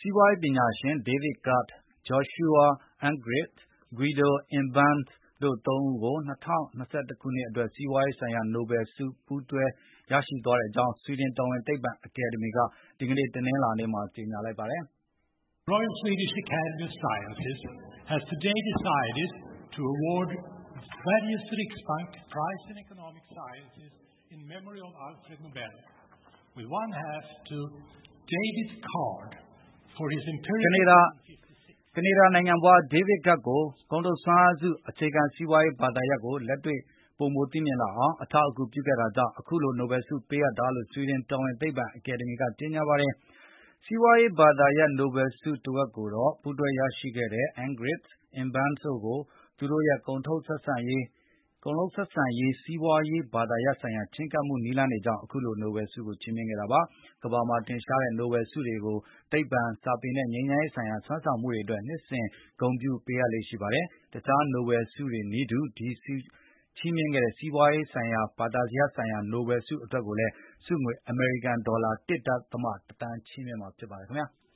စီးပွားရေးပညာရှင် David Card, Joshua Ingrid, Guido Ibanez တို့သုံးဦးကို 2021 ခုနှစ်အတွက် စီးပွားရေးဆိုင်ရာ နိုဘယ်ဆု ပူးတွဲရရှိသွားကြောင်း ဆွီဒင်တော်ဝင်သိပ္ပံအကယ်ဒမီက ဒီကနေ့ တနင်္လာနေ့မှာ ကြေညာလိုက်ပါတယ်။ Royal Swedish Academy of Sciences has today decided to award Sveriges Riksbank Prize in Economic Sciences in memory of Alfred Nobel, with one half to David Card for his empirical ကနေဒါနိုင်ငံဖွား David Card ကို ကုန်ထုတ်စွမ်းအားစု အခြေခံစီးပွားရေးဘာသာရပ်ကို လက်တွေ့ပိုမိုသိမြင်လာအောင် အထောက်အကူပြုခဲ့တာကြောင့် အခုလို နိုဘယ်ဆုပေးအပ်တာလို့ ဆွီဒင်တော်ဝင်သိပ္ပံအကယ်ဒမီက ကြေညာပါတယ်။ စီးပွားရေးဘာသာရပ် နိုဘယ်ဆုတဝက်ကိုတော့ ပူးတွဲရရှိခဲ့တဲ့ Ingrid Ibanez တို့ကို သူတို့ရဲ့ ကုန်ထုတ်လုပ်ဆက်ဆံရေး စီးပွားရေးဘာသာရပ်ဆိုင်ရာ ချဉ်းကပ်မှုနည်းလမ်းတွေကြောင့် အခုလို နိုဘယ်ဆုကို ချီးမြှင့်ခဲ့တာပါ။ ကမ္ဘာမှာထင်ရှားတဲ့ နိုဘယ်ဆုတွေကို သိပ္ပံ၊ စာပေနဲ့ ငြိမ်းချမ်းရေးဆိုင်ရာ စွမ်းဆောင်မှုတွေအတွက် နှစ်စဉ်ဂုဏ်ပြုပေးအပ်လေ့ရှိပါတယ်။ တခြားနိုဘယ်ဆုတွေနည်းတူ ဒီချီးမြှင့်တဲ့ စီးပွားရေးဆိုင်ရာ၊ ဘာသာရပ်ဆိုင်ရာ နိုဘယ်ဆုအတွက်ကိုလည်း ဆုငွေ အမေရိကန်ဒေါ်လာ ၁.၁ သန်း ချီးမြှင့်မှာဖြစ်ပါတယ်ခင်ဗျာ။